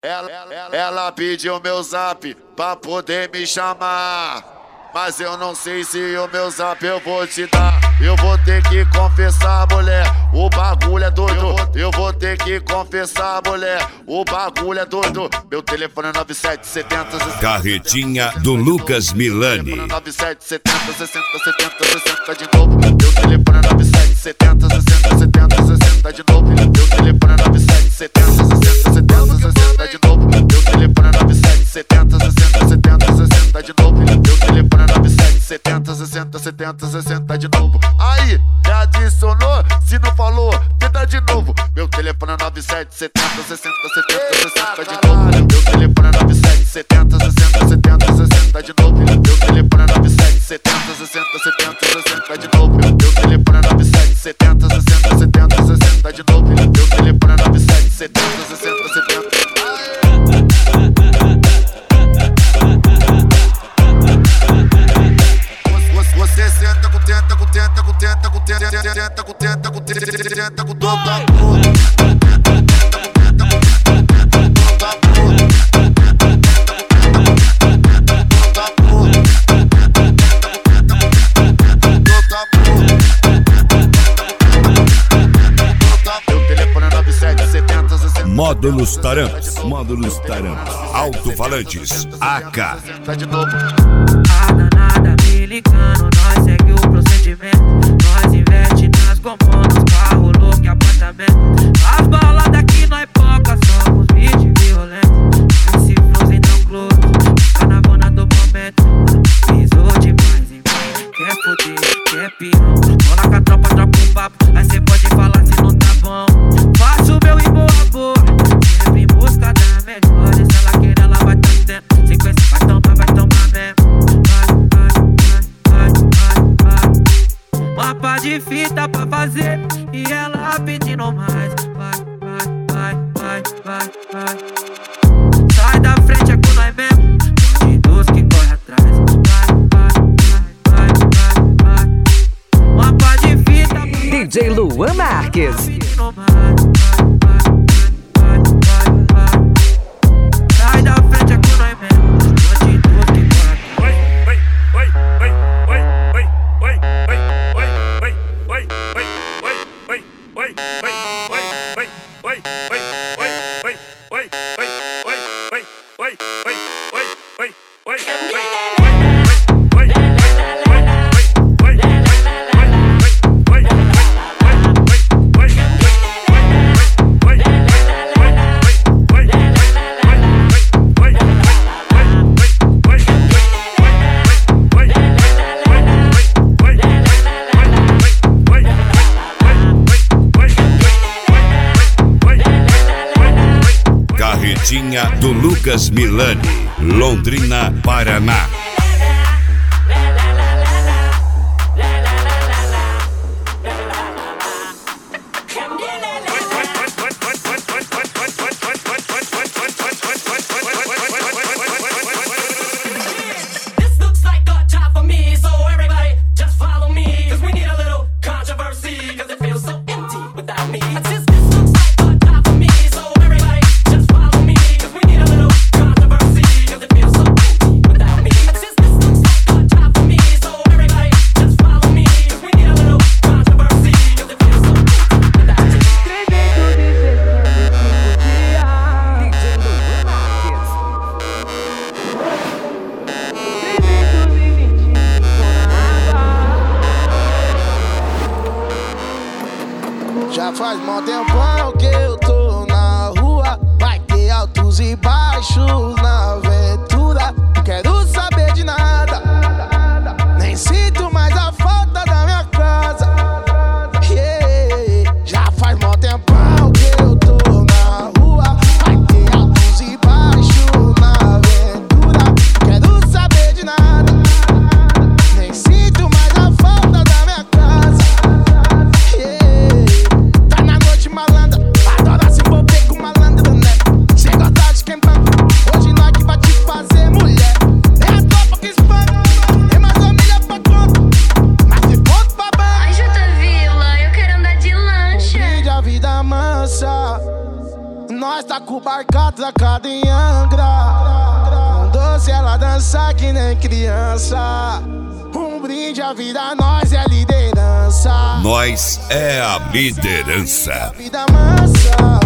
Ela pediu meu zap pra poder me chamar, mas eu não sei se o meu zap eu vou te dar. Eu vou ter que confessar, mulher, o bagulho é doido. Eu vou ter que confessar, mulher, o bagulho é doido. Meu telefone é 9770. Carretinha do Lucas Milani. 9770 60 70 60 de novo. Meu telefone é 9770 60 70 60 de novo. Meu telefone é 9770 60 70 60 de novo. Meu telefone é 9770 60 70 60 de novo. Meu telefone é 9770 60 70 60 de novo. Aí, já adicionou? Se não falou, tenta de novo. Meu telefone é 9770 60 70 60 de novo. Meu telefone é 9770 60 70 60 de novo. Meu telefone é 9770 60 70 60 de novo. Meu telefone é 9770 60 70 60 de novo. Meu telefone é 9770 60 70. Você senta com tenta, com tenta, com tenta, com tenta, tenta, com tenta, com tenta, com toda Módulos Taramps, Módulos Taramps, alto-falantes, AK. Nada me ligando, nós segue o procedimento. Nós investe nas gomonas, carro louco e apartamento. As baladas aqui nós poca, somos bichos violentos. Esse flowzinho não close, caravana do momento. Pisou demais em mim, quer foder, quer pirão. Cola com a tropa, troca um papo, aí cê pode falar se não tá bom. Faço o meu em boa boa, sempre em busca da melhor. E se ela querer, ela vai tá tendo. Se conhecer, vai tomar mesmo. Mapa de fita pra fazer e ela pedindo mais. Vai. Sai da frente, é com nós mesmo. Bandidos que corre atrás. Vai. Mapa de fita pra fazer. DJ Luan Marques. Sai da frente, é com nós mesmo. Bandidos que corre atrás. Carretinha do Lucas Milani, Londrina, Paraná. Já faz mó tempão que eu tô na rua. Vai ter altos e baixos na aventura. Não quero saber de nada, nem sinto mais a falta da minha casa. Yeah. Já faz mó tempão que eu tô na rua. Vai ter altos e baixos na aventura. Não quero saber de nada, nem sinto mais a falta da minha casa. Yeah. Tá na noite maluca. em Angra. Com doce ela dança que nem criança. Um brinde à vida, nós é a liderança. Nós é a liderança. Vida mansa.